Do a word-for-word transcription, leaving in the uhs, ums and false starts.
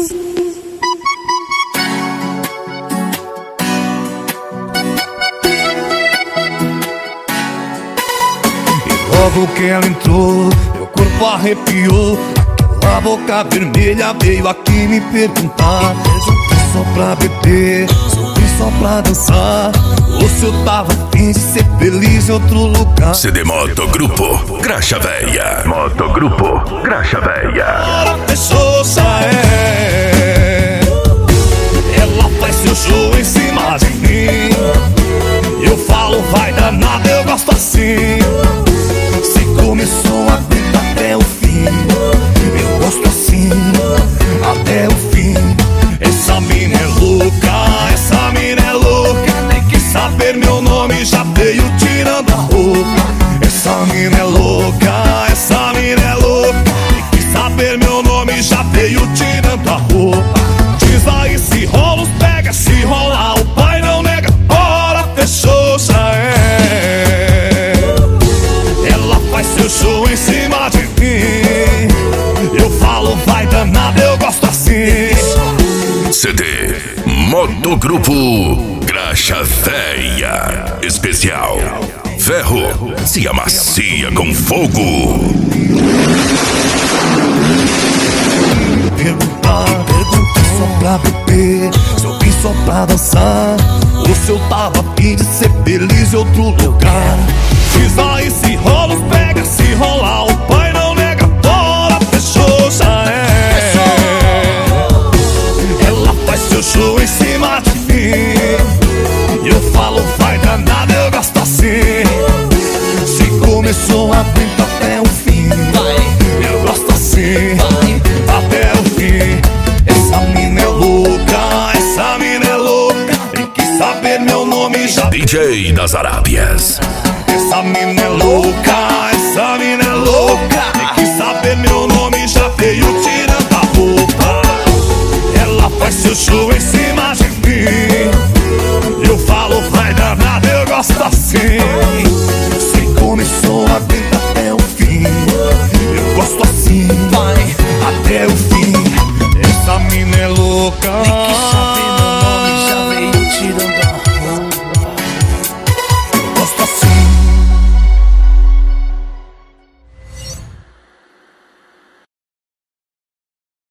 Logo que ela entrou, meu corpo arrepiou. Aquela boca vermelha veio aqui me perguntar se eu vim só pra beber, se eu vim só pra dançar, ou se eu tava afim de ser feliz em outro lugar. C D Motogrupo, Graxa Véia. Motogrupo, Graxa Véia. Ora, fechou, já é. Ela faz seu show em cima de mim. Eu falo, vai dar nada, eu gosto assim. Se começou, aguenta até o fim. Eu gosto assim, até o fim. Essa mina é louca, essa mina é louca. Tem que saber meu nome, já veio tirando a roupa. Essa mina é louca, essa mina é louca. Tem que saber meu nome, já veio tirando a roupa. Diz aí se rola os pega, se rolar o pai não nega. Bora, fechou, já é. Ela faz seu show em cima de mim. Eu falo, vai danada, eu gosto assim. C D Motogrupo, Graxa Véia. Especial Ferro se amacia com fogo. Perguntar, perguntar só pra beber, se eu vim só pra dançar, ou se eu tava a fim de ser feliz em outro lugar. Diz aí se rola os pega, se rolar o pai não nega. Bora, fechou, já é. Ela faz seu show em cima de mim. Eu falo, vai danada, eu gosto assim. Se começou, aguenta até o fim. Eu gosto assim, até o fim. Essa mina é louca, essa mina é louca. Tem que saber meu nome, já. D J das Arábias. Essa mina é louca, essa mina é louca. Tem que saber meu nome, já veio tirando a roupa. Ela faz seu show em cima de mim. Eu falo, vai danada, eu gosto assim.